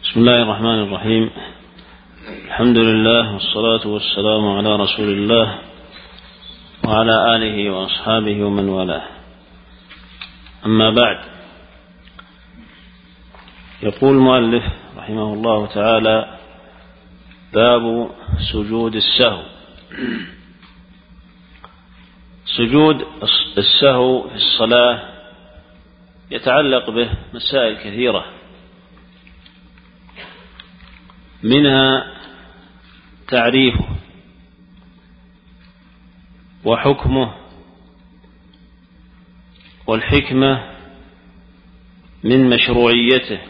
بسم الله الرحمن الرحيم. الحمد لله والصلاة والسلام على رسول الله وعلى آله وأصحابه ومن والاه. أما بعد، يقول المؤلف رحمه الله تعالى: باب سجود السهو. سجود السهو في الصلاة يتعلق به مسائل كثيرة، منها تعريفه وحكمه والحكمة من مشروعيته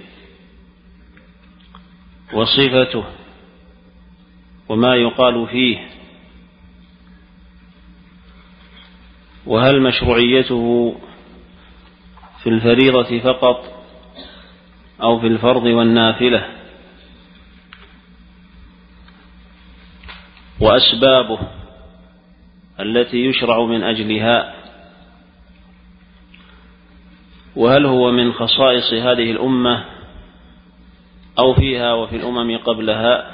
وصفته وما يقال فيه، وهل مشروعيته في الفريضة فقط أو في الفرض والنافلة، وأسبابه التي يشرع من أجلها، وهل هو من خصائص هذه الأمة أو فيها وفي الأمم قبلها،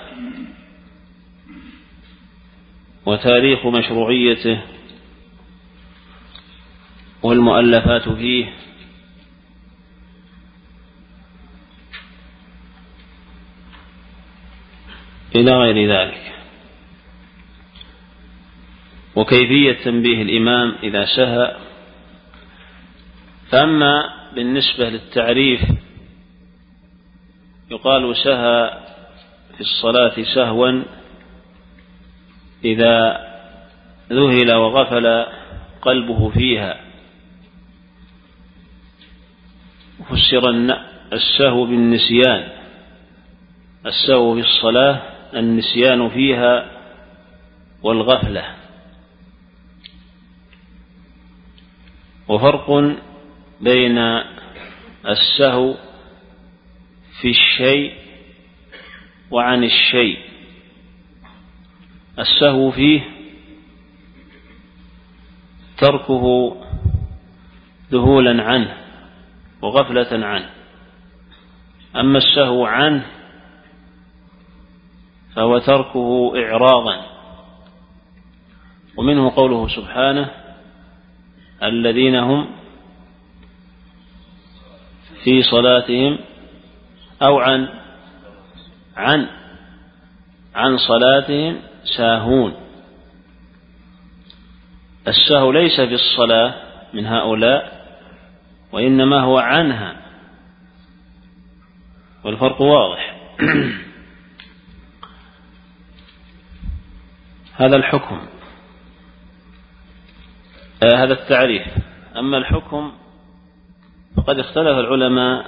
وتاريخ مشروعيته والمؤلفات فيه، إلى غير ذلك، وكيفية تنبيه الإمام إذا سهى. فأما بالنسبة للتعريف، يقال سهى في الصلاة سهوا إذا ذهل وغفل قلبه فيها. فسر السهو بالنسيان، السهو في الصلاة النسيان فيها والغفلة. وفرق بين السهو في الشيء وعن الشيء. السهو فيه تركه ذهولا عنه وغفلة عنه، أما السهو عنه فهو تركه إعراضا. ومنه قوله سبحانه: الذين هم في صلاتهم أو عن صلاتهم ساهون. السهو ليس في الصلاة من هؤلاء، وإنما هو عنها، والفرق واضح. هذا الحكم، هذا التعريف. أما الحكم فقد اختلف العلماء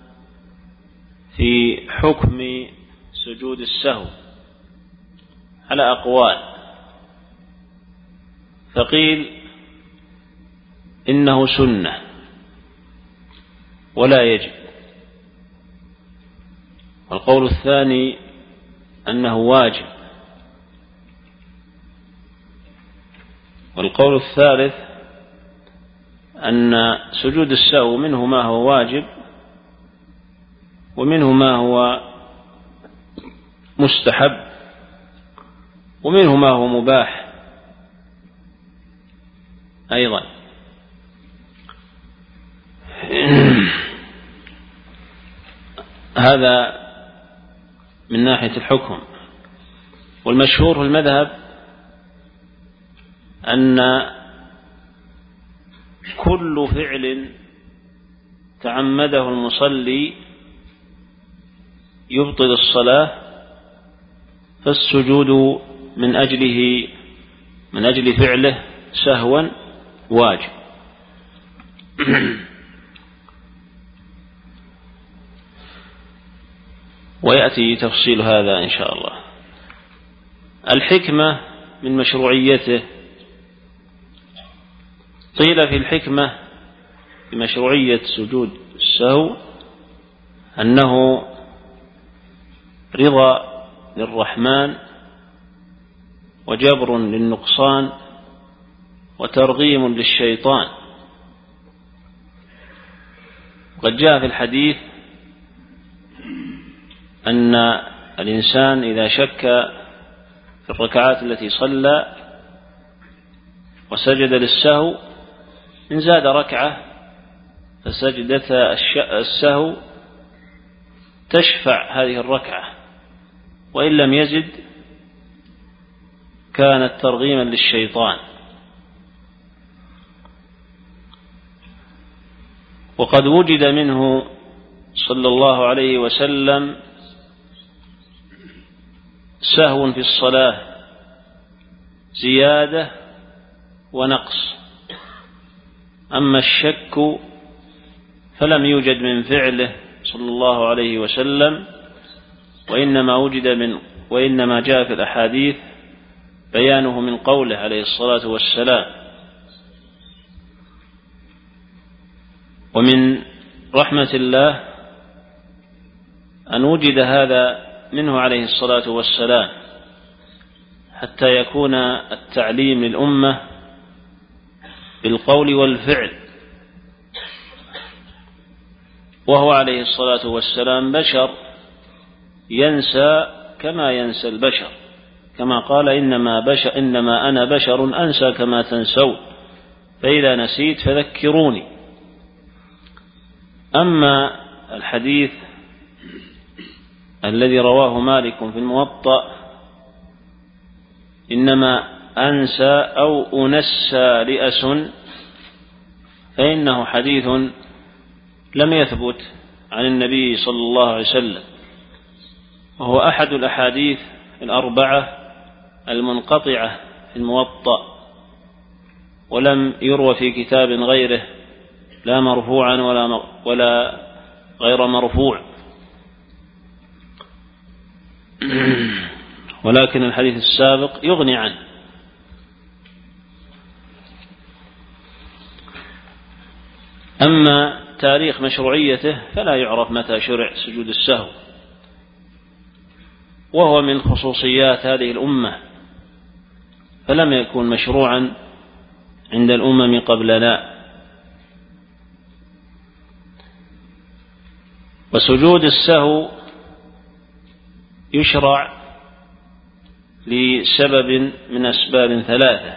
في حكم سجود السهو على أقوال. فقيل إنه سنة ولا يجب، والقول الثاني أنه واجب، والقول الثالث أن سجود السهو منه ما هو واجب ومنه ما هو مستحب ومنه ما هو مباح أيضا. هذا من ناحية الحكم. والمشهور في المذهب أن كل فعل تعمده المصلي يبطل الصلاة، فالسجود من أجل فعله سهوا واجب. ويأتي تفصيل هذا إن شاء الله. الحكمة من مشروعيته، قيل في الحكمة بمشروعية سجود السهو أنه رضا للرحمن وجبر للنقصان وترغيم للشيطان. وقد جاء في الحديث أن الإنسان إذا شك في الركعات التي صلى وسجد للسهو إن زاد ركعة فسجدة السهو تشفع هذه الركعة، وإن لم يزد كانت ترغيما للشيطان. وقد وجد منه صلى الله عليه وسلم سهو في الصلاة زيادة ونقص، أما الشك فلم يوجد من فعله صلى الله عليه وسلم، وإنما جاء في الأحاديث بيانه من قوله عليه الصلاة والسلام. ومن رحمة الله أن وجد هذا منه عليه الصلاة والسلام حتى يكون التعليم للأمة بالقول والفعل، وهو عليه الصلاة والسلام بشر ينسى كما ينسى البشر، كما قال إنما أنا بشر أنسى كما تنسون، فإذا نسيت فذكروني. أما الحديث الذي رواه مالك في الموطأ إنما أنسى أو أنسى لأس، فإنه حديث لم يثبت عن النبي صلى الله عليه وسلم، وهو أحد الأحاديث الأربعة المنقطعة في الموطأ، ولم يروى في كتاب غيره لا مرفوعا ولا غير مرفوع، ولكن الحديث السابق يغني عنه. أما تاريخ مشروعيته فلا يعرف متى شرع سجود السهو، وهو من خصوصيات هذه الأمة، فلم يكن مشروعا عند الأمم قبلنا. وسجود السهو يشرع لسبب من أسباب ثلاثة،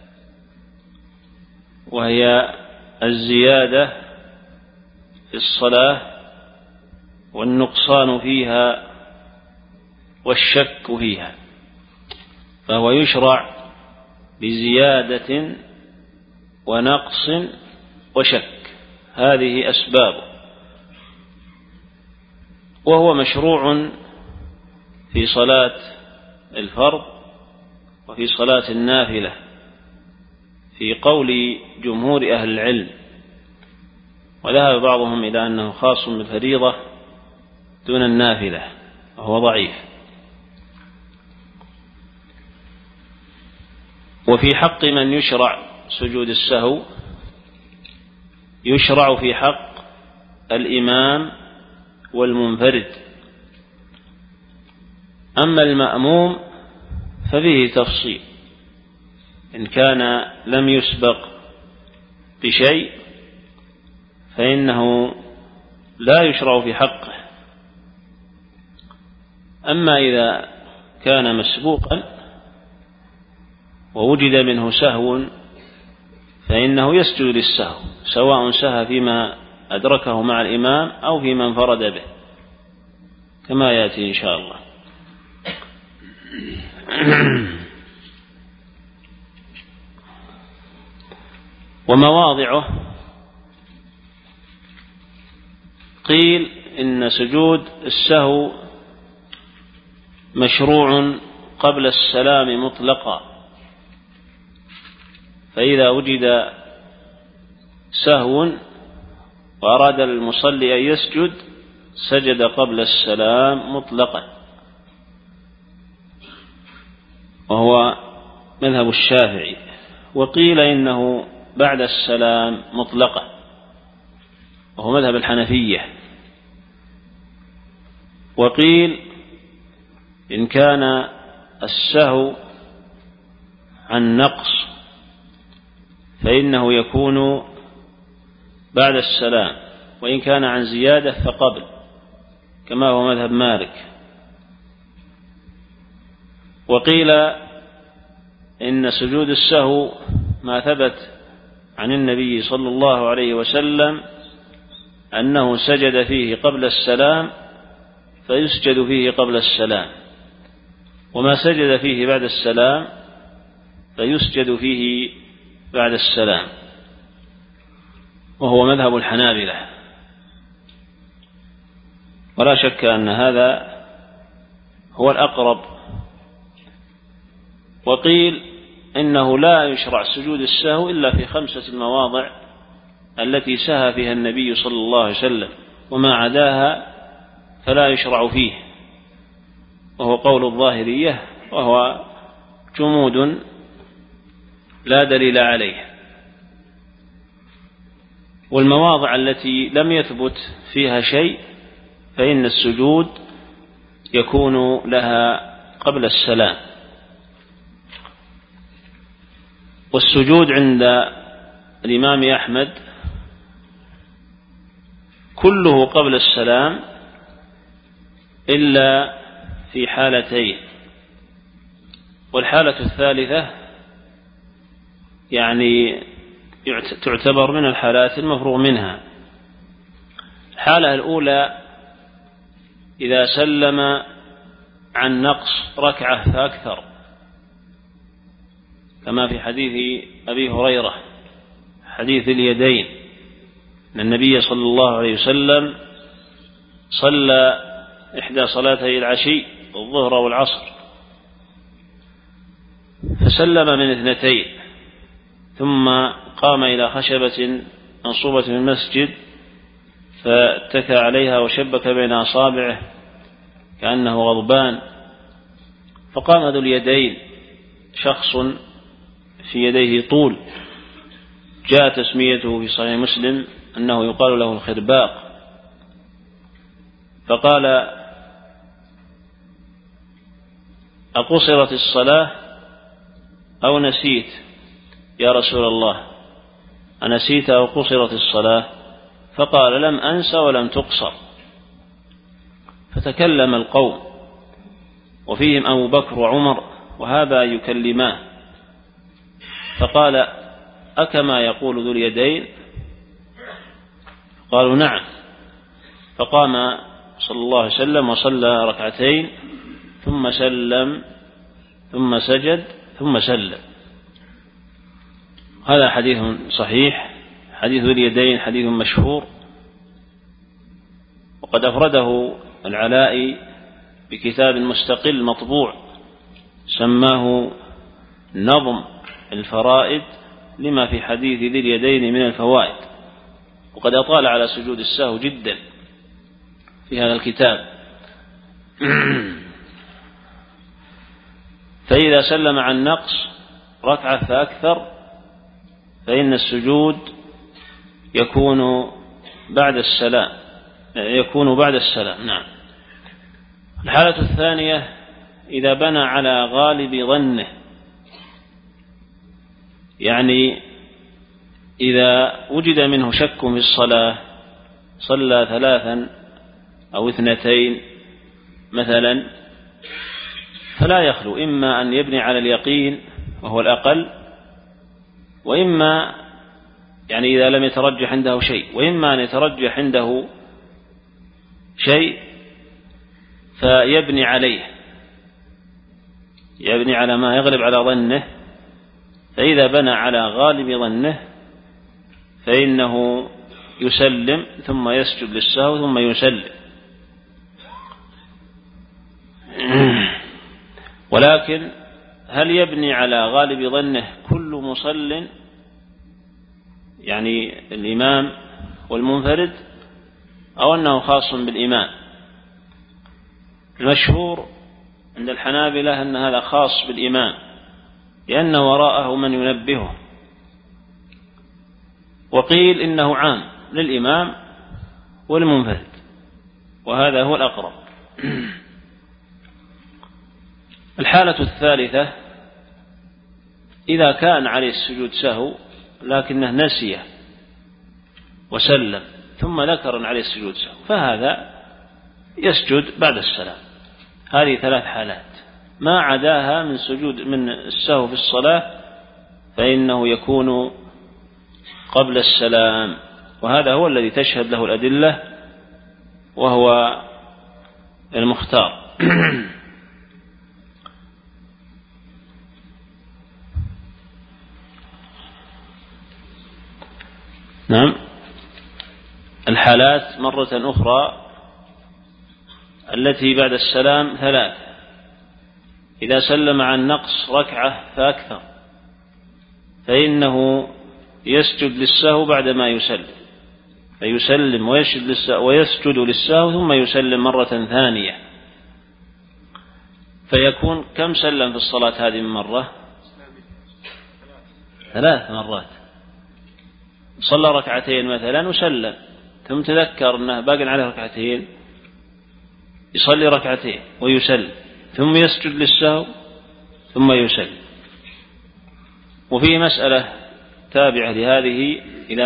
وهي الزيادة في الصلاة والنقصان فيها والشك فيها، فهو يشرع بزيادة ونقص وشك، هذه أسبابه. وهو مشروع في صلاة الفرض وفي صلاة النافلة في قول جمهور أهل العلم، وذهب بعضهم إلى أنه خاص بالفريضة دون النافلة، وهو ضعيف. وفي حق من يشرع سجود السهو يشرع في حق الإمام والمنفرد، أما المأموم ففيه تفصيل، إن كان لم يسبق بشيء فإنه لا يشرع في حقه، أما إذا كان مسبوقا ووجد منه سهو فإنه يسجد للسهو، سواء سهى فيما أدركه مع الإمام أو فيما انفرد به، كما يأتي إن شاء الله. ومواضعه قيل إن سجود السهو مشروع قبل السلام مطلقا، فإذا وجد سهو وأراد المصلي أن يسجد سجد قبل السلام مطلقا، وهو مذهب الشافعي. وقيل إنه بعد السلام مطلقا، وهو مذهب الحنفية. وقيل إن كان السهو عن نقص فإنه يكون بعد السلام، وإن كان عن زيادة فقبل، كما هو مذهب مالك وقيل إن سجود السهو ما ثبت عن النبي صلى الله عليه وسلم أنه سجد فيه قبل السلام فيسجد فيه قبل السلام، وما سجد فيه بعد السلام فيسجد فيه بعد السلام، وهو مذهب الحنابلة. ولا شك أن هذا هو الأقرب. وقيل إنه لا يشرع سجود السهو إلا في 5 مواضع التي سهى فيها النبي صلى الله عليه وسلم، وما عداها فلا يشرع فيه، وهو قول الظاهرية، وهو جمود لا دليل عليه. والمواضع التي لم يثبت فيها شيء فإن السجود يكون لها قبل السلام. والسجود عند الإمام أحمد كله قبل السلام إلا في حالتين، والحالة الثالثة يعني تعتبر من الحالات المفروغ منها. الحالة الأولى إذا سلم عن نقص ركعة فأكثر، كما في حديث أبي هريرة حديث اليدين، أن النبي صلى الله عليه وسلم صلى إحدى صلاتي العشي الظهر والعصر فسلم من 2، ثم قام إلى خشبة منصوبة في المسجد فاتكى عليها وشبك بين أصابعه كأنه غضبان، فقام ذو اليدين شخص في يديه طول، جاء تسميته في صحيح مسلم أنه يقال له الخرباق، فقال: أقصرت الصلاة أو نسيت يا رسول الله؟ أنسيت أو قصرت الصلاة؟ فقال: لم أنس ولم تقصر. فتكلم القوم وفيهم أبو بكر وعمر وهذا يكلمان، فقال: أكما يقول ذو اليدين؟ قالوا: نعم. فقام صلى الله عليه وسلم وصلى 2 ثم سلم ثم سجد ثم سلم. هذا حديث صحيح، حديث ذو اليدين حديث مشهور، وقد أفرده العلائي بكتاب مستقل مطبوع سماه نظم الفرائد لما في حديث ذي اليدين من الفوائد، وقد أطال على سجود السهو جدا في هذا الكتاب. فإذا سلم عن نقص ركعة فأكثر فإن السجود يكون بعد السلام. نعم. الحالة الثانية إذا بنى على غالب ظنه، يعني إذا وجد منه شك في الصلاة، صلى 3 أو 2 مثلا، فلا يخلو إما أن يبني على اليقين وهو الأقل، وإما يعني إذا لم يترجح عنده شيء، وإما أن يترجح عنده شيء فيبني عليه، يبني على ما يغلب على ظنه. فإذا بنى على غالب ظنه فإنه يسلم ثم يسجد للسهو ثم يسلم. ولكن هل يبني على غالب ظنه كل مصل، يعني الإمام والمنفرد، أو أنه خاص بالإمام؟ المشهور عند الحنابلة أن هذا خاص بالإمام، لأن وراءه من ينبهه. وقيل إنه عام للإمام والمنفرد، وهذا هو الأقرب. الحالة الثالثة إذا كان عليه السجود سهو لكنه نسيه وسلم ثم ذكر أن عليه السجود سهو، فهذا يسجد بعد السلام. هذه 3 حالات. ما عداها من السهو في الصلاة فإنه يكون قبل السلام، وهذا هو الذي تشهد له الأدلة وهو المختار. نعم. الحالات مرة أخرى التي بعد السلام 3: إذا سلم عن نقص ركعة فأكثر فإنه يسجد للسهو بعدما يسلم، فيسلم ويسجد للسهو ثم يسلم مرة ثانية، فيكون كم سلم في الصلاة هذه من مرة؟ 3 مرات. صلى ركعتين مثلا وسلم، ثم تذكر أنه باقي عليه ركعتين، يصلي ركعتين ويسلم، ثم يسجد للسهو ثم يسلم. وفي مسألة تابعة لهذه: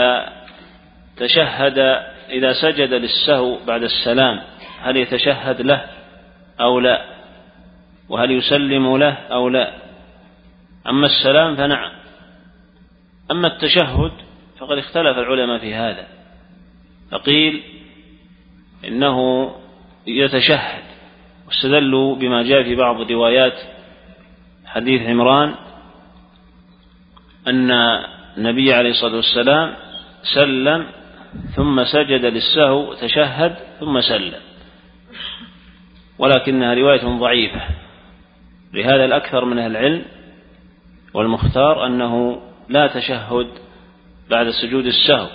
إذا سجد للسهو بعد السلام هل يتشهد له أو لا، وهل يسلم له أو لا؟ أما السلام فنعم، أما التشهد فقد اختلف العلماء في هذا، فقيل إنه يتشهد، واستدلوا بما جاء في بعض الروايات حديث عمران أن النبي عليه الصلاة والسلام سلم ثم سجد للسهو وتشهد ثم سلم، ولكنها رواية ضعيفة. لهذا الأكثر من أهل العلم والمختار أنه لا تشهد بعد سجود السهو.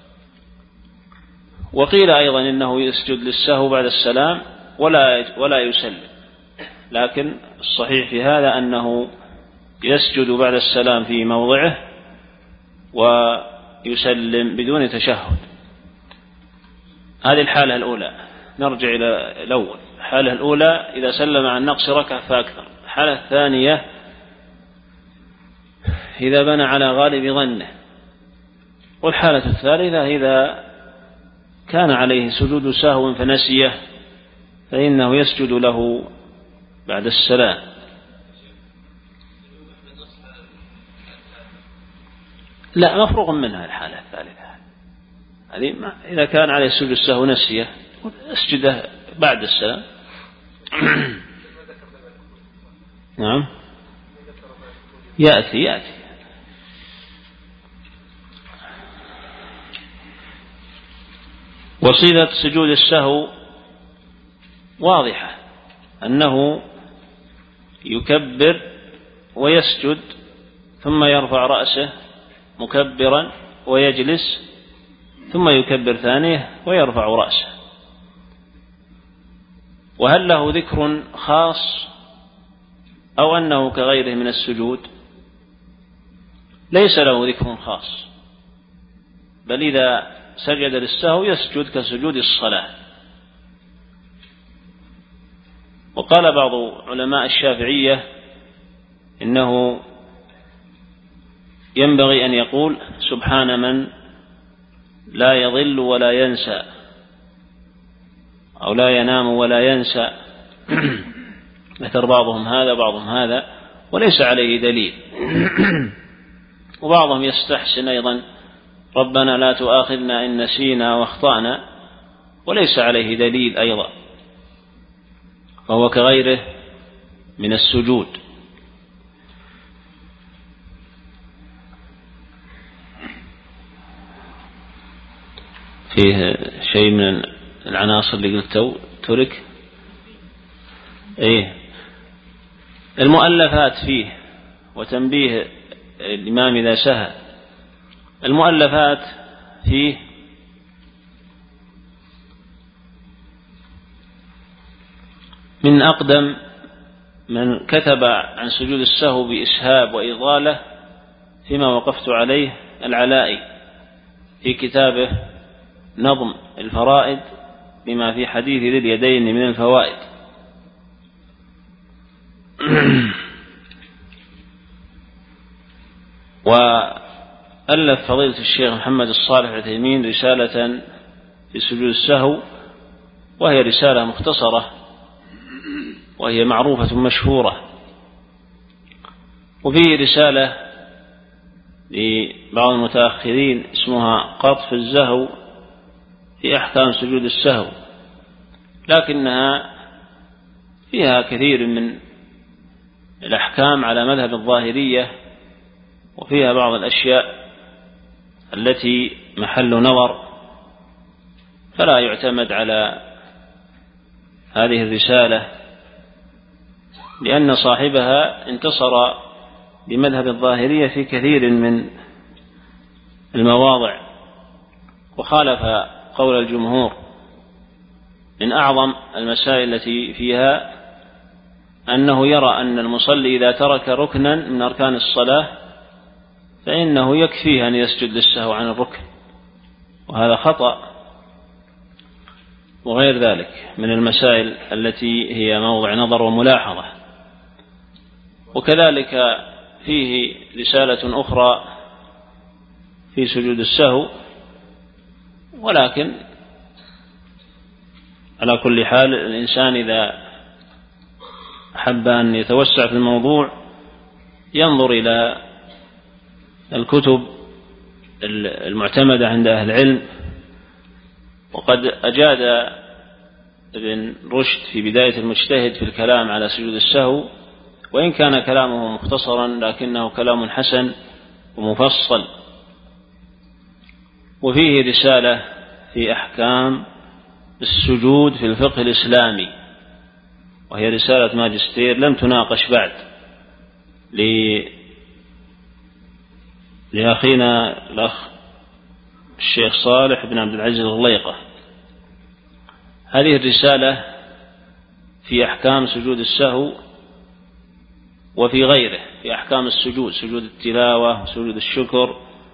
وقيل أيضا إنه يسجد للسهو بعد السلام ولا يسلم، لكن الصحيح في هذا أنه يسجد بعد السلام في موضعه ويسلم بدون تشهد. هذه الحالة الأولى. نرجع إلى الأول. الحالة الأولى إذا سلم عن نقص ركعة فأكثر. الحالة الثانية إذا بنى على غالب ظنه. والحالة الثالثة إذا كان عليه سجود سهو فنسيه فإنه يسجد له بعد السلام. لا، مفروغ منها الحالة الثالثة هذه. إذا كان عليه سجود السهو نسيه اسجده بعد السلام. نعم، يأتي. وصيغة سجود السهو واضحة، أنه يكبر ويسجد ثم يرفع رأسه مكبرا ويجلس ثم يكبر ثانية ويرفع رأسه. وهل له ذكر خاص أو أنه كغيره من السجود؟ ليس له ذكر خاص، بل إذا سجد للسهو يسجد كسجود الصلاة. وقال بعض علماء الشافعية إنه ينبغي أن يقول سبحان من لا يضل ولا ينسى، أو لا ينام ولا ينسى. ذكر بعضهم هذا وليس عليه دليل. وبعضهم يستحسن أيضا ربنا لا تؤاخذنا إن نسينا واخطأنا، وليس عليه دليل أيضا، فهو كغيره من السجود. فيه شيء من العناصر اللي قلت ترك. المؤلفات فيه، وتنبيه الإمام إذا سهى. المؤلفات فيه من أقدم من كتب عن سجود السهو بإسهاب وإضالة فيما وقفت عليه العلائي في كتابه نظم الفرائد بما في حديث ذي اليدين من الفوائد. وألف فضيلة الشيخ محمد الصالح العثيمين رسالة في سجود السهو، وهي رسالة مختصرة وهي معروفة مشهورة، وفيه رسالة لبعض المتأخرين اسمها قطف الزهو في أحكام سجود السهو، لكنها فيها كثير من الأحكام على مذهب الظاهرية، وفيها بعض الأشياء التي محل نظر، فلا يعتمد على هذه الرسالة، لأن صاحبها انتصر بمذهب الظاهرية في كثير من المواضع وخالف قول الجمهور. من أعظم المسائل التي فيها أنه يرى أن المصلي إذا ترك ركنا من أركان الصلاة فإنه يكفيه أن يسجد للسهو عن الركن، وهذا خطأ. وغير ذلك من المسائل التي هي موضع نظر وملاحظة. وكذلك فيه رسالة أخرى في سجود السهو، ولكن على كل حال الإنسان إذا أحب أن يتوسع في الموضوع ينظر إلى الكتب المعتمدة عند أهل العلم. وقد أجاد ابن رشد في بداية المجتهد في الكلام على سجود السهو، وإن كان كلامه مختصرا لكنه كلام حسن ومفصل. وفيه رسالة في أحكام السجود في الفقه الإسلامي، وهي رسالة ماجستير لم تناقش بعد لأخينا الأخ الشيخ صالح بن عبد العزيز الغليقة. هذه الرسالة في أحكام سجود السهو وفي غيره، في أحكام السجود، سجود التلاوة وسجود الشكر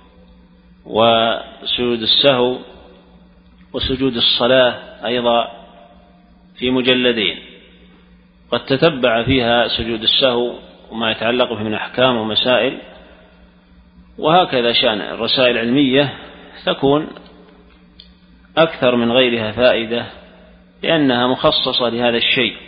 وسجود السهو وسجود الصلاة أيضا، في مجلدين قد تتبع فيها سجود السهو وما يتعلق به من أحكام ومسائل. وهكذا شأن الرسائل العلمية تكون أكثر من غيرها فائدة، لأنها مخصصة لهذا الشيء.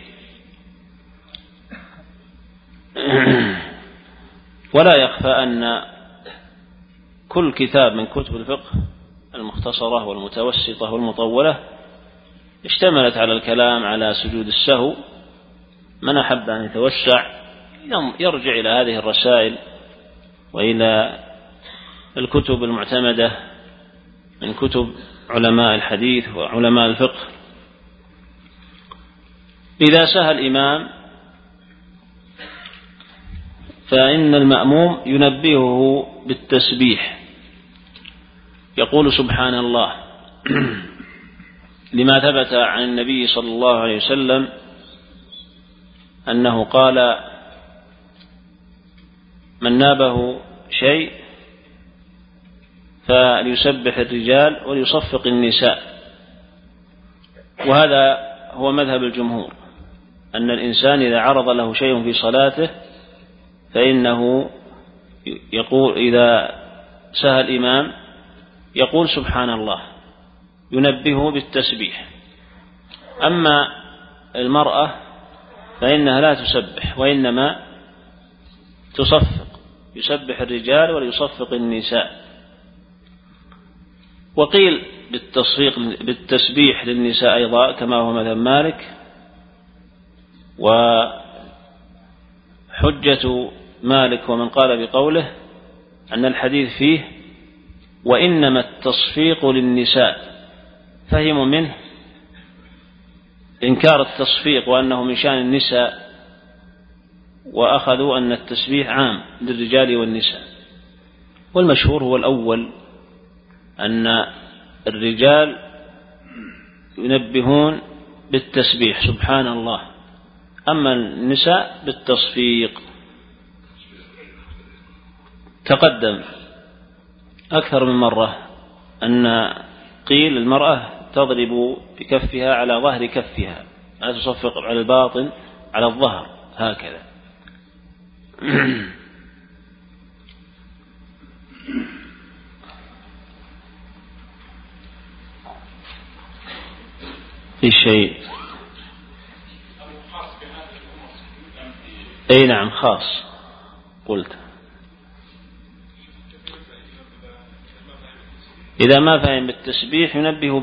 ولا يخفى أن كل كتاب من كتب الفقه المختصرة والمتوسطة والمطولة اشتملت على الكلام على سجود السهو. من أحب أن يتوسع يرجع إلى هذه الرسائل وإلى الكتب المعتمدة من كتب علماء الحديث وعلماء الفقه. إذا سهى الإمام فإن المأموم ينبهه بالتسبيح، يقول سبحان الله، لما ثبت عن النبي صلى الله عليه وسلم أنه قال: من نابه شيء فليسبح الرجال وليصفق النساء. وهذا هو مذهب الجمهور، أن الإنسان إذا عرض له شيء في صلاته فإنه يقول إذا سهى الإمام يقول سبحان الله، ينبهه بالتسبيح. أما المرأة فإنها لا تسبح وإنما تصفق، يسبح الرجال وليصفق النساء. وقيل بالتسبيح للنساء أيضا كما هو مذهب مالك. وحجة مالك ومن قال بقوله أن الحديث فيه وإنما التصفيق للنساء، فهموا منه إنكار التصفيق وأنه من شأن النساء، وأخذوا أن التسبيح عام للرجال والنساء. والمشهور هو الأول، أن الرجال ينبهون بالتسبيح سبحان الله، أما النساء بالتصفيق. تقدم أكثر من مرة أن قيل المرأة تضرب بكفها على ظهر كفها، لا تصفق على الباطن على الظهر هكذا. في شيء أي نعم خاص، قلت إذا ما فهم بالتسبيح ينبه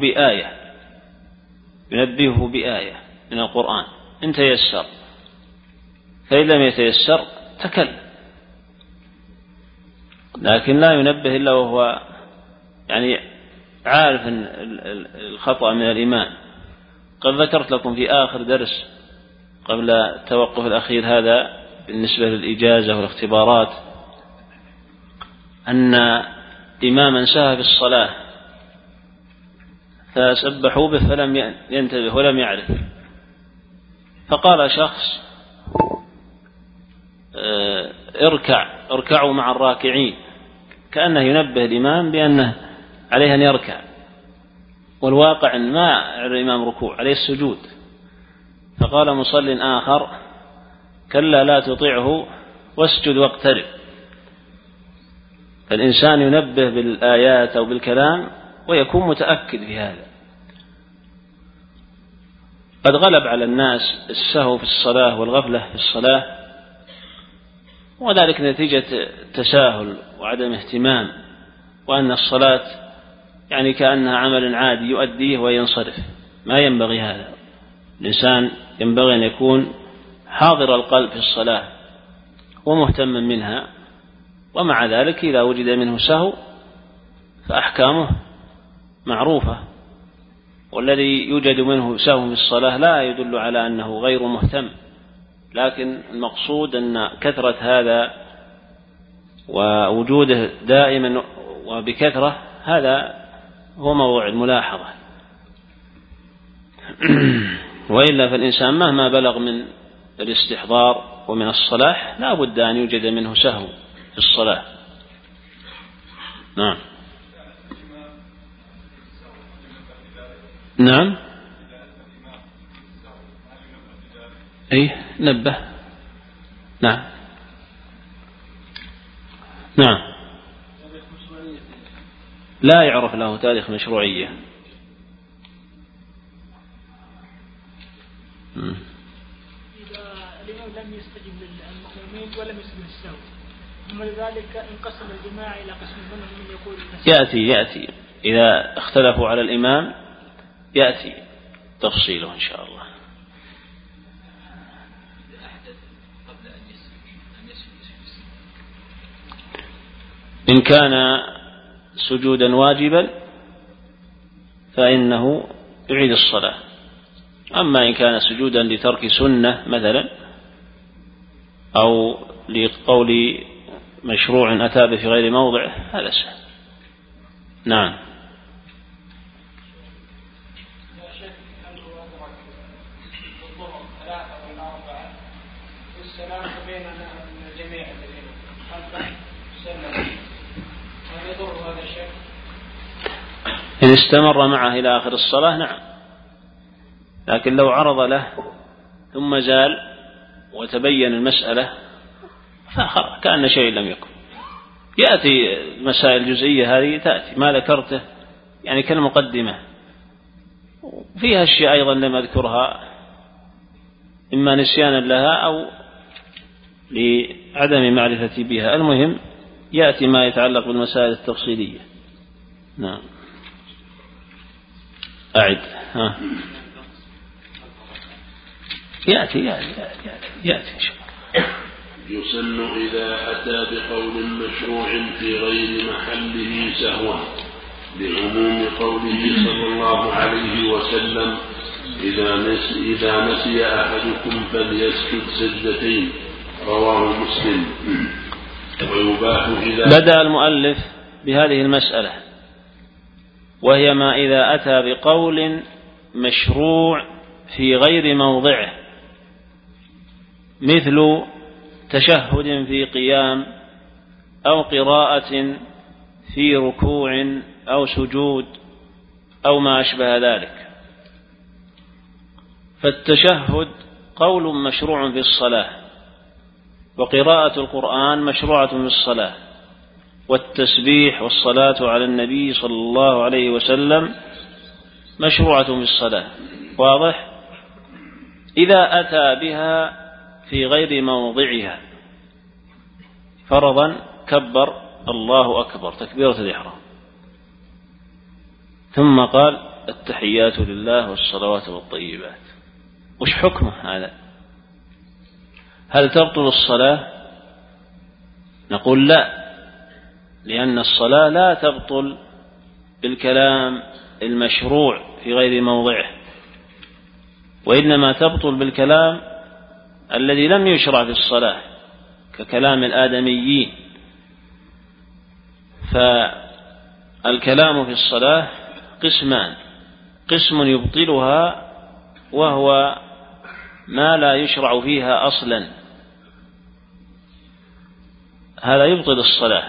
بآية من القرآن إن تيسر، فإن لم يتيسر تكلم، لكن لا ينبه إلا وهو يعني عارف الخطأ من الإمام. قد ذكرت لكم في آخر درس قبل التوقف الأخير هذا بالنسبة للإجازة والاختبارات أن إماما سهى في الصلاة فسبحوا به فلم ينتبه ولم يعرف، فقال شخص اركعوا مع الراكعين، كأنه ينبه الإمام بأنه عليه أن يركع، والواقع أن ما على الإمام ركوع، عليه السجود. فقال مصل آخر كلا لا تطيعه واسجد واقترب. فالإنسان ينبه بالآيات أو بالكلام ويكون متأكد في هذا. قد غلب على الناس السهو في الصلاة والغفلة في الصلاة، وذلك نتيجة تساهل وعدم اهتمام، وأن الصلاة يعني كأنها عمل عادي يؤديه وينصرف. ما ينبغي هذا، الإنسان ينبغي أن يكون حاضر القلب في الصلاة ومهتما منها، ومع ذلك إذا وجد منه سهو فأحكامه معروفة، والذي يوجد منه سهو في الصلاة لا يدل على أنه غير مهتم، لكن المقصود أن كثرة هذا ووجوده دائما وبكثرة هذا هو موضوع الملاحظة. وإلا فالإنسان مهما بلغ من الاستحضار ومن الصلاح لا بد أن يوجد منه سهو في الصلاة. نعم نعم أي نبه. نعم نعم لا يعرف له تاريخ مشروعية. إذا الإمام لم يستجب للمأمومين ولم يسجد السهو، ثم لذلك انقسم الجماعة إلى قسم منهم من يقول يأتي إذا اختلفوا على الإمام يأتي تفصيله إن شاء الله. إن كان سجودا واجبا فإنه يعيد الصلاة، أما إن كان سجودا لترك سنة مثلا أو لقول مشروع أتى به في غير موضع هذا سهل. نعم إن استمر معه إلى آخر الصلاة نعم، لكن لو عرض له ثم زال وتبين المسألة فخر كأن شيء لم يكن. يأتي المسائل الجزئية هذه تأتي ما ذكرته يعني كالمقدمة، فيها الشيء أيضا لم أذكرها إما نسيانا لها أو لعدم معرفتي بها. المهم يأتي ما يتعلق بالمسائل التفصيلية. نعم أعد يأتي إن شاء الله. يسن إذا أتى بقول مشروع في غير محله سهوا، لعموم قوله صلى الله عليه وسلم إذا نسي أحدكم فليسجد سجدتين، رواه مسلم. ويباح إذا بدأ المؤلف بهذه المسألة، وهي ما إذا أتى بقول مشروع في غير موضعه، مثل تشهد في قيام أو قراءة في ركوع أو سجود أو ما أشبه ذلك. فالتشهد قول مشروع في الصلاة، وقراءة القرآن مشروعة في الصلاة، والتسبيح والصلاة على النبي صلى الله عليه وسلم مشروعة في الصلاة. واضح؟ إذا أتى بها في غير موضعها فرضا كبر الله أكبر تكبيرة الإحرام، ثم قال التحيات لله والصلوات والطيبات، وش حكمه هذا؟ هل تبطل الصلاة؟ نقول لا، لأن الصلاة لا تبطل بالكلام المشروع في غير موضعه، وإنما تبطل بالكلام الذي لم يشرع في الصلاة ككلام الآدميين. فالكلام في الصلاة قسمان: قسم يبطلها وهو ما لا يشرع فيها أصلا، هذا يبطل الصلاة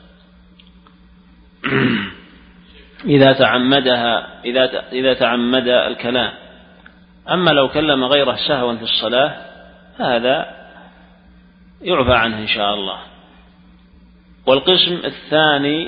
إذا تعمد الكلام. أما لو كلم غيره سهوا في الصلاة هذا يعفى عنه إن شاء الله. والقسم الثاني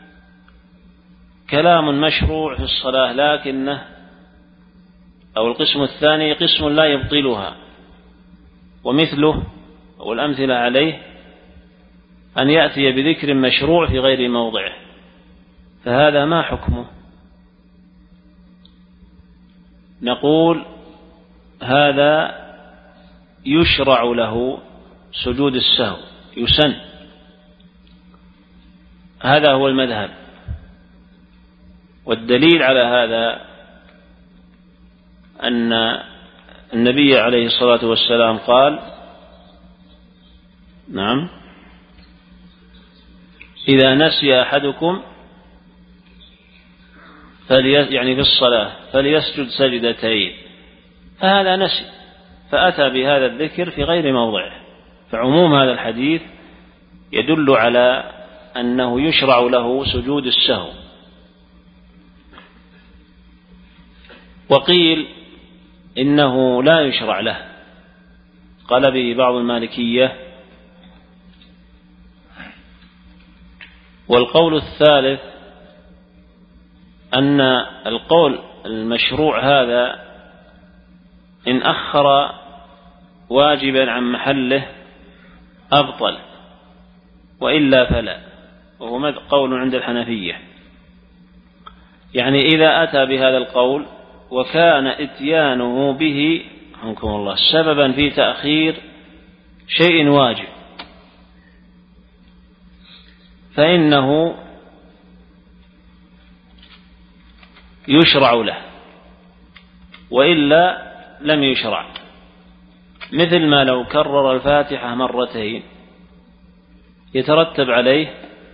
كلام مشروع في الصلاة لكنه، أو القسم الثاني قسم لا يبطلها، ومثله أو الأمثلة عليه أن يأتي بذكر مشروع في غير موضعه، فهذا ما حكمه؟ نقول هذا يشرع له سجود السهو، يسن، هذا هو المذهب. والدليل على هذا أن النبي عليه الصلاة والسلام قال: نعم، إذا نسي أحدكم يعني في الصلاة فليسجد سجدتين، فهذا نسي فأتى بهذا الذكر في غير موضعه، فعموم هذا الحديث يدل على أنه يشرع له سجود السهو. وقيل إنه لا يشرع له، قال به بعض المالكية. والقول الثالث أن القول المشروع هذا إن أخر واجبا عن محله أبطل، وإلا فلا، وهو قول عند الحنفية. يعني إذا أتى بهذا القول وكان إتيانه به رحمكم الله سببا في تأخير شيء واجب فإنه يشرع له، وإلا لم يشرع. مثل ما لو كرر الفاتحة مرتين يترتب عليه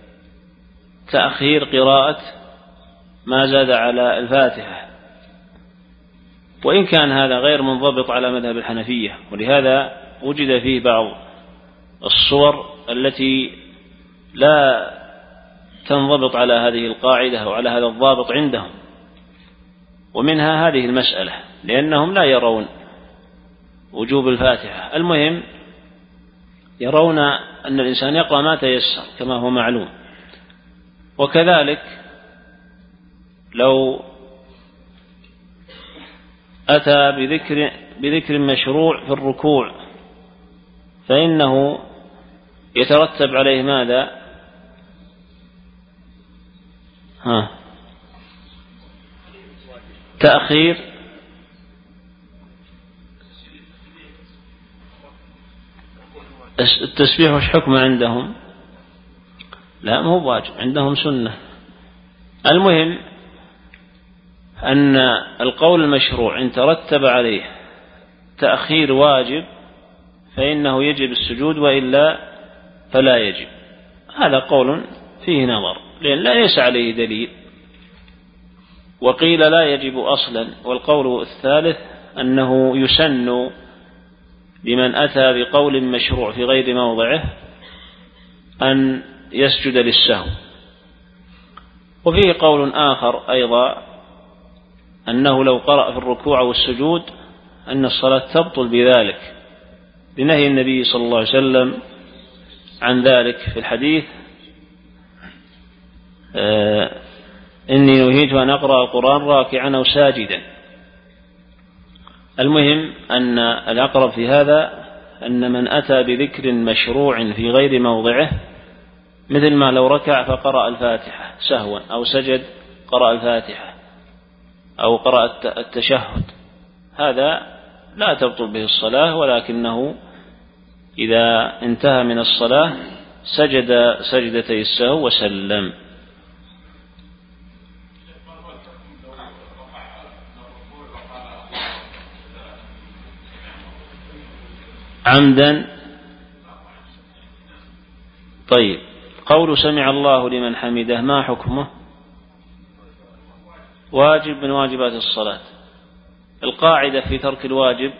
تأخير قراءة ما زاد على الفاتحة، وإن كان هذا غير منضبط على مذهب الحنفية، ولهذا وجد فيه بعض الصور التي لا تنضبط على هذه القاعدة وعلى هذا الضابط عندهم، ومنها هذه المسألة، لأنهم لا يرون وجوب الفاتحة. المهم يرون أن الإنسان يقرأ ما تيسر كما هو معلوم. وكذلك لو أتى بذكر مشروع في الركوع فإنه يترتب عليه ماذا؟ تأخير التسبيح. وش حكمه عندهم؟ لا، مو واجب عندهم، سنة. المهم أن القول المشروع إن ترتب عليه تأخير واجب فإنه يجب السجود، وإلا فلا يجب. هذا قول فيه نظر، لأن لا ليس عليه دليل. وقيل لا يجب أصلا. والقول الثالث أنه يسن لمن أتى بقول مشروع في غير موضعه أن يسجد للسهو. وفيه قول آخر أيضا أنه لو قرأ في الركوع والسجود أن الصلاة تبطل بذلك، لنهي النبي صلى الله عليه وسلم عن ذلك في الحديث: إني نهيت أن أقرأ القرآن راكعا أو ساجدا. المهم أن الأقرب في هذا أن من أتى بذكر مشروع في غير موضعه مثل ما لو ركع فقرأ الفاتحة سهوا أو سجد قرأ الفاتحة أو قرأ التشهد، هذا لا تبطل به الصلاة، ولكنه إذا انتهى من الصلاة سجد سجدتي السهو وسلم. عمدا. طيب، قول سمع الله لمن حمده ما حكمه؟ واجب من واجبات الصلاة. القاعدة في ترك الواجب،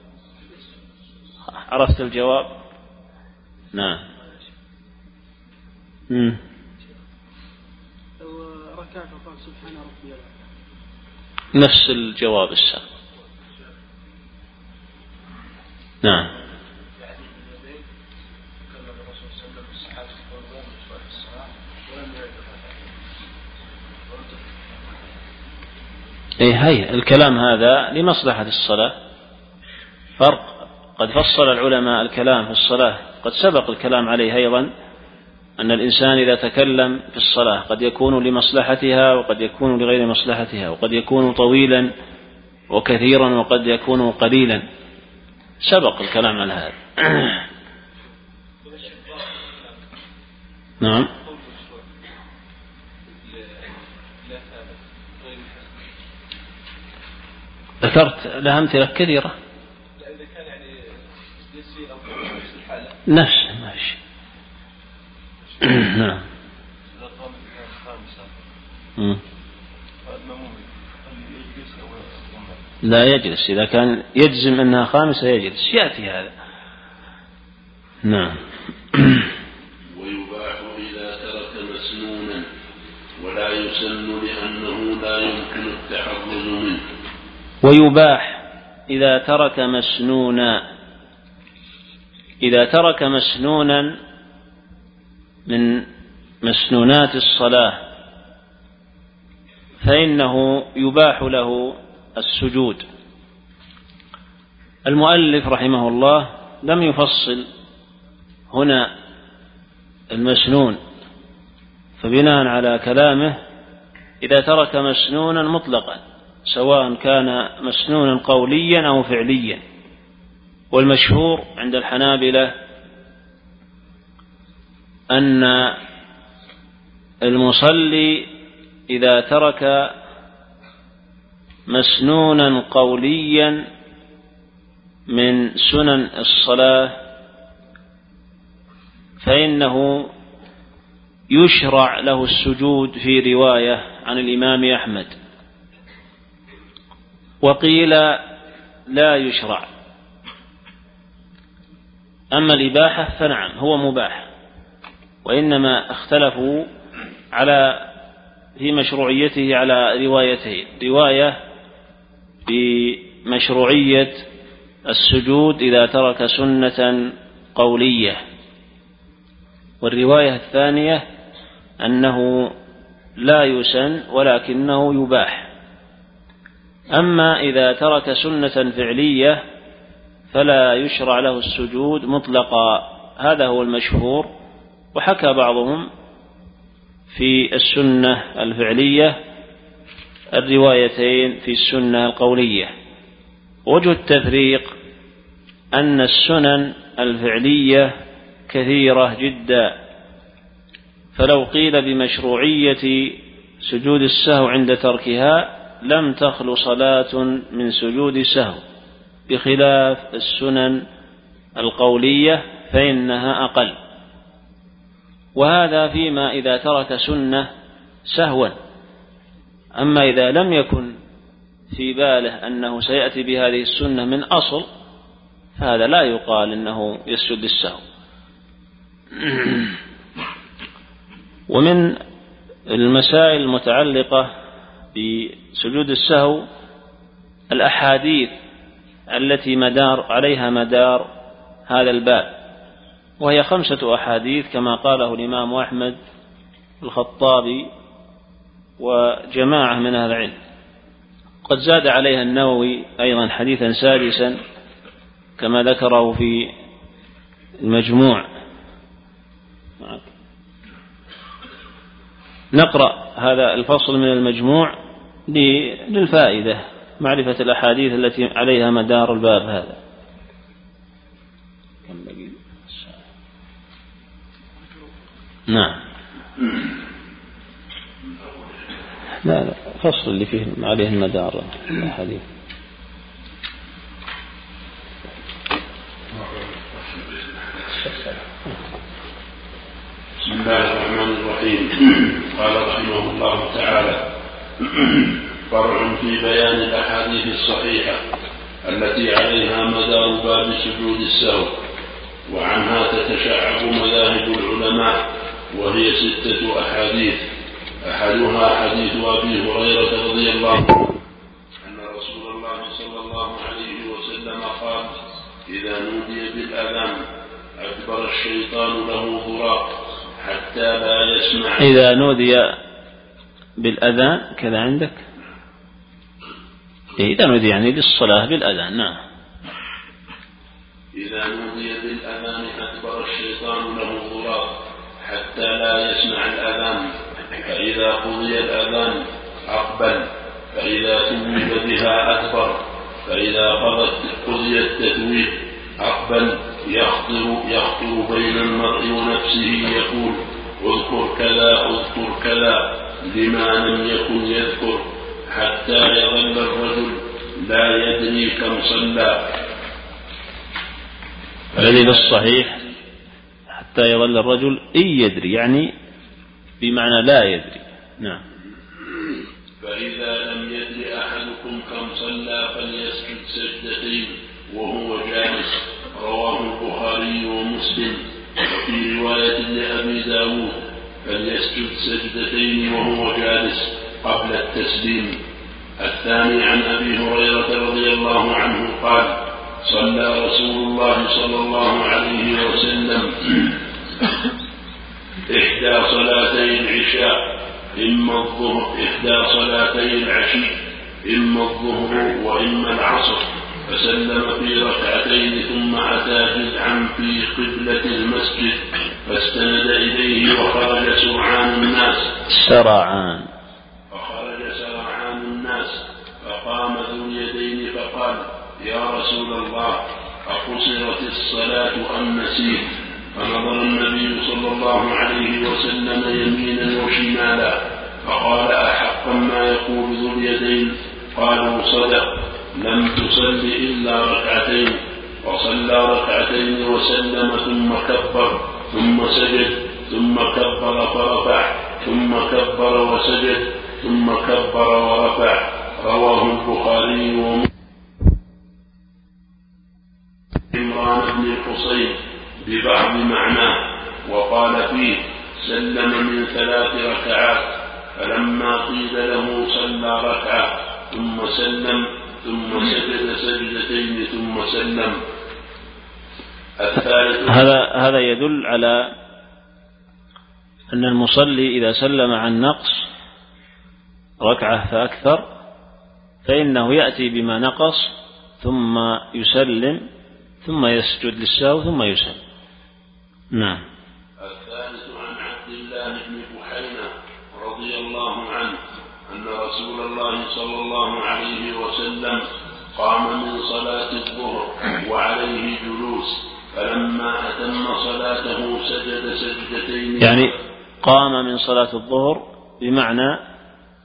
عرفت الجواب؟ نعم. لو ركعت وقال سبحان ربي نفس الجواب السابق. نعم. هي الكلام هذا لمصلحة الصلاة، فرق. قد فصل العلماء الكلام في الصلاة، قد سبق الكلام عليه أيضا، أن الإنسان إذا تكلم في الصلاة قد يكون لمصلحتها وقد يكون لغير مصلحتها، وقد يكون طويلا وكثيرا وقد يكون قليلا، سبق الكلام على هذا. نعم. ذكرت لها أمثلة كثيرة. نفس ماشي. نعم. لا يجلس، إذا كان يجزم أنها خامسة يجلس، يأتي هذا. نعم. ويباح إذا ترك مسنونا ولا يسن لأنه لا يمكن التحرز منه. ويباح إذا ترك مسنونا، إذا ترك مسنونا من مسنونات الصلاة فإنه يباح له السجود. المؤلف رحمه الله لم يفصل هنا المسنون، فبناء على كلامه إذا ترك مسنونا مطلقا سواء كان مسنونا قوليا أو فعليا. والمشهور عند الحنابلة أن المصلي إذا ترك مسنونا قوليا من سنن الصلاة فإنه يشرع له السجود في رواية عن الإمام أحمد، وقيل لا يشرع. أما الإباحة فنعم هو مباح، وإنما اختلفوا في مشروعيته على روايتين: رواية بمشروعية السجود إذا ترك سنة قولية، والرواية الثانية أنه لا يسن ولكنه يباح. أما إذا ترك سنة فعلية فلا يشرع له السجود مطلقا، هذا هو المشهور. وحكى بعضهم في السنة الفعلية الروايتين في السنة القولية. وجه التفريق أن السنن الفعلية كثيرة جدا، فلو قيل بمشروعية سجود السهو عند تركها لم تخل صلاة من سجود سهو، بخلاف السنن القولية فإنها أقل. وهذا فيما إذا ترك سنة سهوا. أما إذا لم يكن في باله أنه سيأتي بهذه السنة من أصل فهذا لا يقال أنه يسجد السهو. ومن المسائل المتعلقة بسجود السهو الأحاديث التي عليها مدار هذا الباب، وهي 5 أحاديث كما قاله الإمام أحمد الخطابي وجماعة من أهل العلم. قد زاد عليها النووي أيضا حديثا سادسا كما ذكره في المجموع. نقرأ هذا الفصل من المجموع للفائدة معرفة الأحاديث التي عليها مدار الباب هذا. نعم. لا فصل اللي فيه عليه المدار الأحاديث. بسم الله الرحمن الرحيم. قال رحمه الله تعالى: فرع في بيان الأحاديث الصحيحة التي عليها مدار باب سجود السهو، وعنها تتشعب مذاهب العلماء، وهي 6 أحاديث. أحدها حديث أبي هريرة رضي الله عنه أن رسول الله صلى الله عليه وسلم قال: إذا نودي بالأذان أدبر الشيطان له ضراق حتى لا يسمع. إذا نودي بالأذان كذا عندك؟ إذا نودي يعني للصلاة بالأذان. نعم. إذا نودي بالأذان أدبر الشيطان له ضراق حتى لا يسمع الأذان، فإذا قضي الأذان أقبل، فإذا ثوب بها أدبر، فإذا قضي التثويب أقبل، يخطر بين المرء ونفسه يقول: اذكر كذا اذكر كذا، لما لم يكن يذكر، حتى يظل الرجل لا يدري كم صلى. الذي بالصحيح حتى يظل الرجل إن يدري، يعني بمعنى لا يدري. نعم. فإذا لم يدري أحدكم كم صلى فليسجد سجدتين وهو جالس. رواه البخاري ومسلم. وفي رواية لأبي داود: فليسجد سجدتين وهو جالس قبل التسليم. الثاني عن أبي هريرة رضي الله عنه قال: صلى رسول الله صلى الله عليه وسلم 1 صلاتي العشاء، إما الظهر 1 صلاتي العشي، إما الظهر وإما العصر، فسلم في ركعتين، ثم أتى جذعا في قبلة المسجد فاستند إليه، وخرج سرعان الناس فقام ذو اليدين فقال: يا رسول الله، أقصرت الصلاة أم نسيت؟ فنظر النبي صلى الله عليه وسلم يمينا وشمالا فقال: أحقا ما يقول ذو اليدين؟ قالوا: صدق، لم تصل إلا ركعتين. وصلى ركعتين وسلم، ثم كبر، ثم سجد، ثم كبر فرفع، ثم كبر وسجد، ثم كبر ورفع. رواه البخاري ومسلم. عمران بن الحصين ببعض معناه، وقال فيه: سلم من 3 ركعات، فلما قيل له صلى ركعة ثم سلم، ثم سجد سجدتين ثم سلم. الثالث. هذا يدل على أن المصلي إذا سلم عن نقص ركعة فأكثر فإنه يأتي بما نقص ثم يسلم، ثم يسجد للسهو، ثم يسلم. نعم. الثالث عن عبد الله بن بحينة رضي الله عنه أن رسول الله صلى الله عليه وسلم قام من صلاة الظهر وعليه جلوس، فلما أتم صلاته سجد سجدتين. يعني قام من صلاة الظهر بمعنى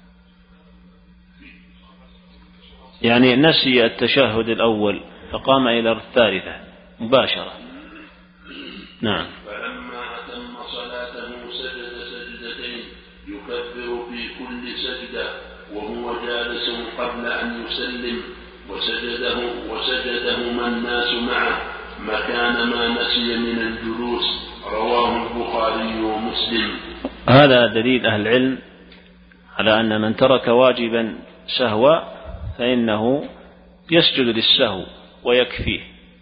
يعني نسي التشهد الأول فقام إلى الثالثة مباشرة. نعم. فلما أتم صلاته سجد سجدتين يكبر في كل سجدة وهو جالس قبل أن يسلم، وسجدهما الناس معه مكان ما نسي من الجلوس. رواه البخاري ومسلم. هذا دليل أهل العلم على أن من ترك واجبا سهوا فإنه يسجد للسهو ويكفيه.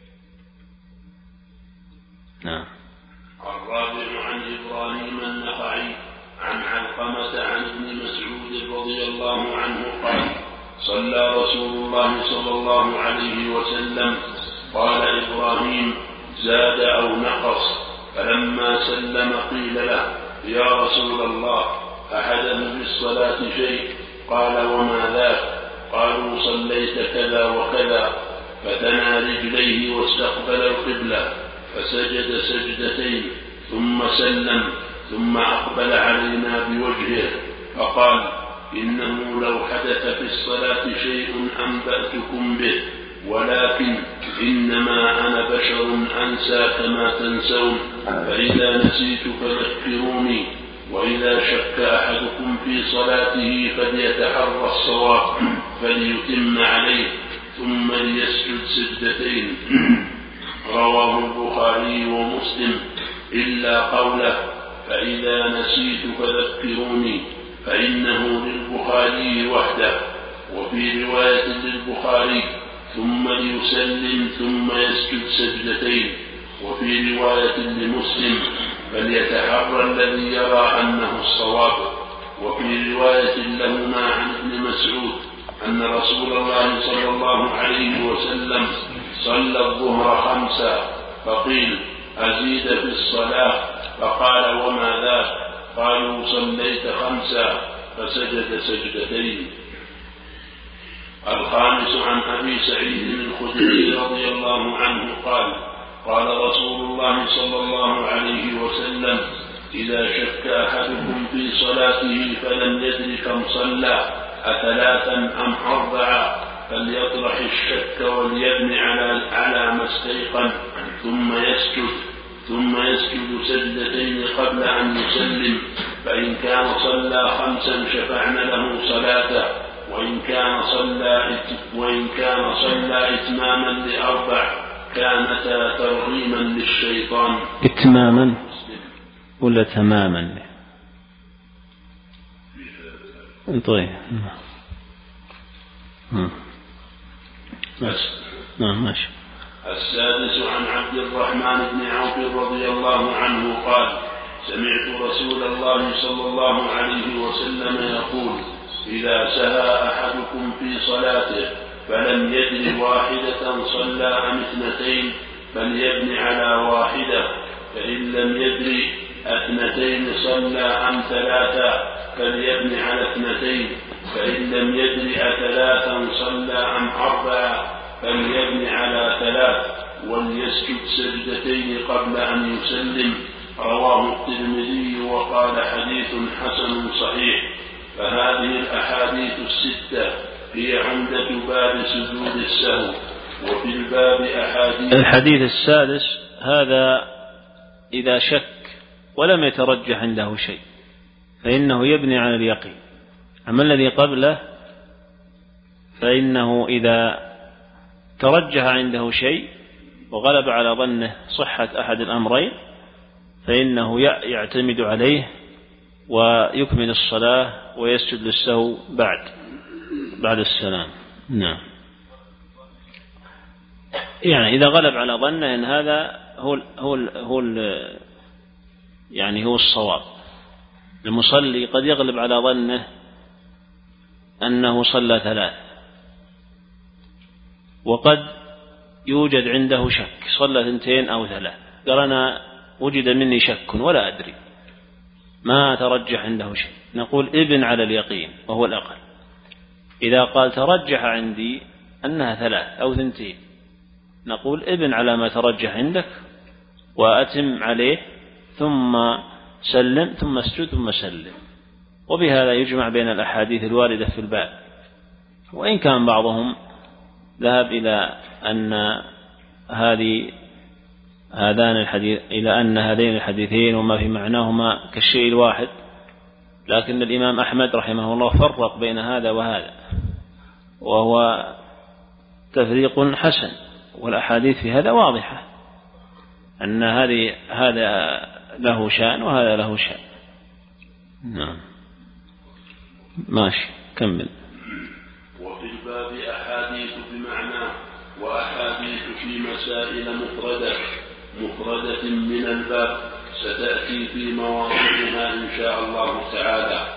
نعم. الرابع عن إبراهيم النخعي عن علقمة عن ابن مسعود رضي الله عنه قال: صلى رسول الله صلى الله عليه وسلم. قال إبراهيم: زاد أو نقص؟ فلما سلم قيل له: يا رسول الله، أحدهم في الصلاة شيء؟ قال وما ذاك؟ قالوا صليت كذا وكذا. فتنى رجليه واستقبل القبلة فسجد سجدتين ثم سلم ثم أقبل علينا بوجهه فقال إنه لو حدث في الصلاة شيء أنبأتكم به، ولكن إنما أنا بشر أنسى كما تنسون، فإذا نسيت فذكروني، وإذا شك أحدكم في صلاته فليتحرى الصواب فليتم عليه ثم ليسجد سجدتين. رواه البخاري ومسلم إلا قوله فإذا نسيت فذكروني، فإنه للبخاري وحده. وفي رواية للبخاري ثم ليسلم ثم يسجد سجدتين. وفي رواية لمسلم فليتحرى الذي يرى أنه الصواب. وفي رواية لهما عن ابن مسعود أن رسول الله صلى الله عليه وسلم صلى الظهر 5 فقيل أزيد في الصلاة؟ فقال وما ذاك؟ قالوا صليت 5 فسجد سجدتين. الخامس عن أبي سعيد الخدري رضي الله عنه قال قال رسول الله صلى الله عليه وسلم إذا شك أحدكم في صلاته فلم يدر كم صلى 3 أم 4 فليطرح الشك وليبني على ما استيقن ثم يسجد سجدتين قبل أن يسلم، فإن كان صلى 5 شفعنا له صلاته، وإن كان صلى إتماما ل4 كانتا ترغيما للشيطان. إتماما ولا تماما؟ طيب ماشي. السادس عن عبد الرحمن بن عوف رضي الله عنه قال سمعت رسول الله صلى الله عليه وسلم يقول إذا سهى أحدكم في صلاته فلم يدر 1 صلى أم 2 فليبني على 1، فإن لم يدر 2 صلى أم 3 فليبني على 2، فإن لم يدر 3 صلى أم 4 فليبني على 3، وليسجد سجدتين قبل أن يسلم. رواه الترمذي وقال حديث حسن صحيح. فهذه الأحاديث 6 هي عمدة باب سجود السهو. وفي الباب أحاديث. الحديث السادس هذا إذا شك ولم يترجح عنده شيء فإنه يبني على اليقين. أما الذي قبله فإنه إذا ترجح عنده شيء وغلب على ظنه صحة أحد الأمرين فإنه يعتمد عليه ويكمل الصلاة ويسجد للسهو بعد السلام. نعم. يعني إذا غلب على ظنه أن هذا هو الصواب. المصلي قد يغلب على ظنه أنه صلى 3 وقد يوجد عنده شك صلى 2 أو 3، قال أنا وجد مني شك ولا أدري ما ترجح عنده شيء، نقول ابن على اليقين وهو الأقل. إذا قال ترجح عندي أنها 3 أو 2 نقول ابن على ما ترجح عندك وأتم عليه ثم سلم ثم اسجد ثم سلم. وبهذا يجمع بين الأحاديث الواردة في الباب. وإن كان بعضهم ذهب إلى أن هذين الحديثين وما في معناهما كالشيء الواحد، لكن الإمام أحمد رحمه الله فرق بين هذا وهذا، وهو تفريق حسن، والأحاديث في هذا واضحة أن هذا له شأن وهذا له شأن. نعم ماشي كمل. وفي الباب أحاديث بمعناه وأحاديث في مسائل مفردة من الباب ستأتي في مواضعها إن شاء الله تعالى.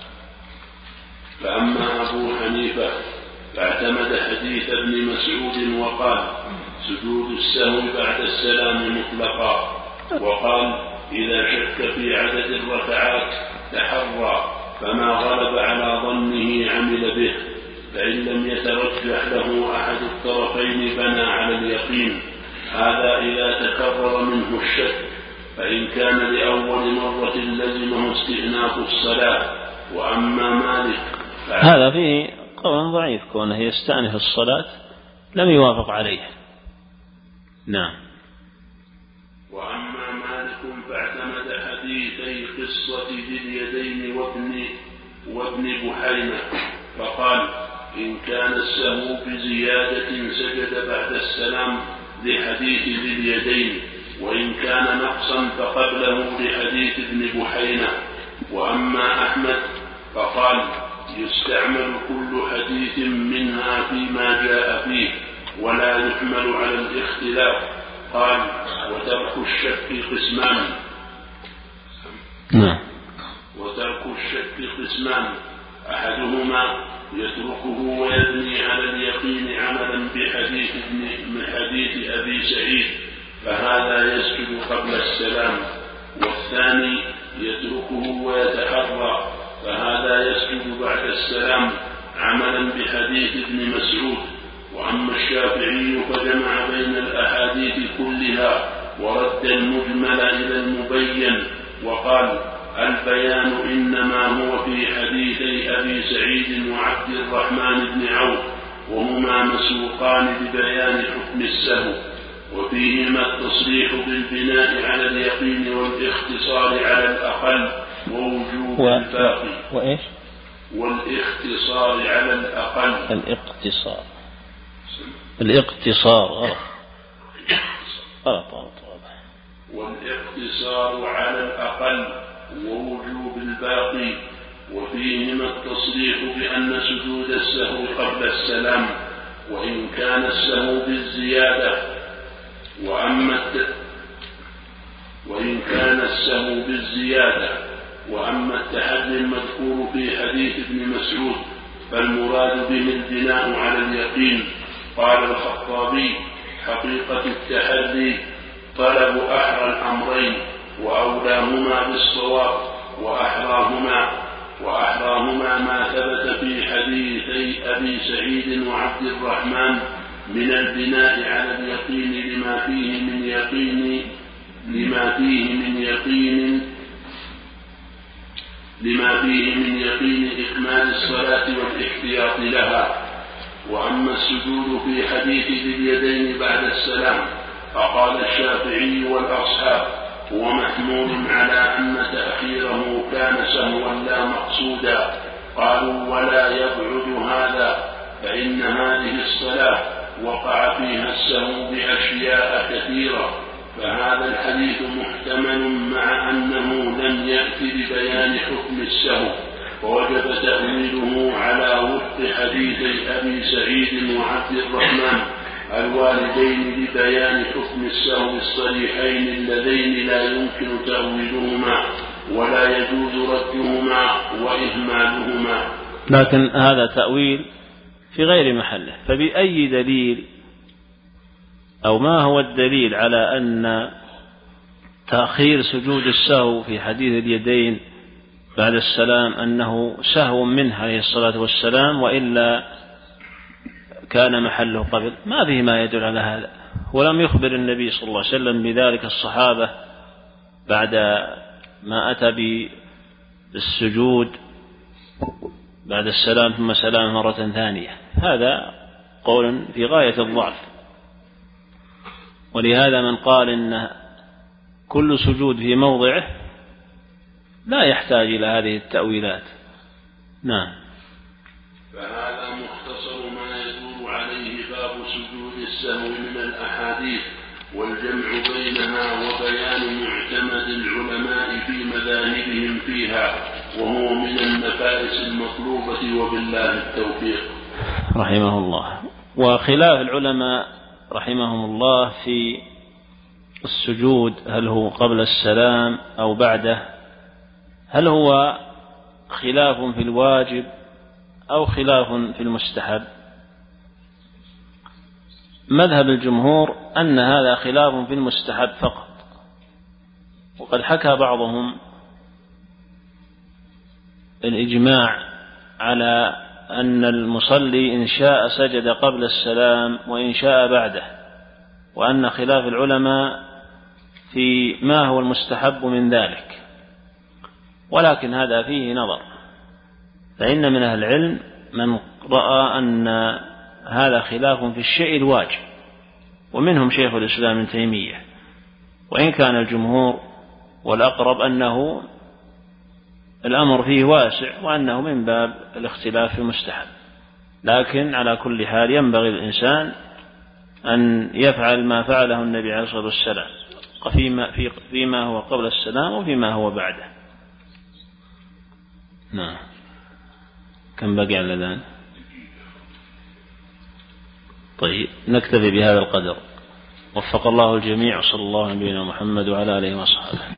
فأما أبو حنيفة فاعتمد حديث ابن مسعود وقال سجود السهو بعد السلام مطلقا، وقال إذا شك في عدد الركعات تحرى فما غلب على ظنه عمل به، فإن لم يترجح له أحد الطرفين بنى على اليقين. هذا إذا تكرر منه الشك، فإن كان لأول مرة لزمه استئناف الصلاة. وأما مالك هذا فيه قول ضعيف، كونه يستأنف الصلاة لم يوافق عليه. نعم. وأما مالك فاعتمد حديثي قصة ذي اليدين وابن بحينة، فقال إن كان السهو بزيادة سجد بعد السلام لحديث ذي اليدين، وإن كان نقصا فقبله لحديث ابن بحينة. وأما أحمد فقال يستعمل كل حديث منها فيما جاء فيه ولا يحمل على الاختلاف. قال وترك الشك قسمان أحدهما يتركه ويبني على اليقين عملا بحديث أبي سعيد، فهذا يسجد قبل السلام. والثاني يتركه ويتحرى، فهذا يسجد بعد السلام عملا بحديث ابن مسعود. وأما الشافعي فجمع بين الأحاديث كلها ورد المجمل إلى المبين، وقال البيان إنما هو في حديثي أبي سعيد وعبد الرحمن بن عوف، وهما مسوقان ببيان حكم السهو، وفيهما التصريح بالبناء على اليقين والاختصار على الأقل ووجوب الباقي. والاختصار على الأقل. الاقتصار والاقتصار على الأقل ووجوب الباقي، وفيهما التصريح بأن سجود السهو قبل السلام وإن كان السهو بالزيادة. وأما التحدي المذكور في حديث ابن مسعود فالمراد به البناء على اليقين. قال الخطابي حقيقة التحدي طلب أحرى الأمرين وأولاهما بالصواب، وأحراهما ما ثبت في حديثي أبي سعيد وعبد الرحمن من البناء على اليقين لما فيه من يقين إكمال الصلاة والاحتياط لها. وأما السجود في حديث ذي اليدين بعد السلام فقال الشافعي والأصحاب هو محمول على أن تأخيره كان سهوا لا مقصودا. قالوا ولا يبعد هذا، فإن هذه الصلاة وقع فيها السهو بأشياء كثيرة، فهذا الحديث محتمل مع أنه لم يأت ببيان حكم السهو، ووجب تأويله على وفق حديثي أبي سعيد وعبد الرحمن الواردين لبيان حكم السهو الصريحين اللذين لا يمكن تأويلهما ولا يجوز ردهما وإهمالهما. لكن هذا تأويل في غير محله، فبأي دليل أو ما هو الدليل على أن تأخير سجود السهو في حديث اليدين بعد السلام أنه سهو منه عليه الصلاة والسلام وإلا كان محله قبل؟ ما به ما يدل على هذا، ولم يخبر النبي صلى الله عليه وسلم بذلك الصحابة بعد ما أتى بالسجود بعد السلام ثم سلام مرة ثانية. هذا قول في غاية الضعف، ولهذا من قال إن كل سجود في موضعه لا يحتاج إلى هذه التأويلات. نعم. فهذا مختصر ما يدور عليه باب سجود السهو من الأحاديث، والجمع بينها وبيان معتمد العلماء في مذاهبهم فيها، وهو من النفائس المطلوبة، وبالله التوفيق. رحمه الله. وخلاف العلماء رحمهم الله في السجود، هل هو قبل السلام أو بعده؟ هل هو خلاف في الواجب أو خلاف في المستحب؟ مذهب الجمهور أن هذا خلاف في المستحب فقط، وقد حكى بعضهم الإجماع على أن المصلي إن شاء سجد قبل السلام وإن شاء بعده، وأن خلاف العلماء في ما هو المستحب من ذلك، ولكن هذا فيه نظر، فإن من أهل العلم من رأى أن هذا خلاف في الشيء الواجب، ومنهم شيخ الإسلام ابن تيمية، وإن كان الجمهور والأقرب أنه الأمر فيه واسع وأنه من باب الاختلاف في المستحب. لكن على كل حال ينبغي الإنسان أن يفعل ما فعله النبي عليه الصلاة والسلام فيما هو قبل السلام وفيما هو بعده. نعم. كم بقي على الآن؟ طيب نكتفي بهذا القدر. وفق الله الجميع، صلى الله على نبينا محمد وعلى آله وصحبه.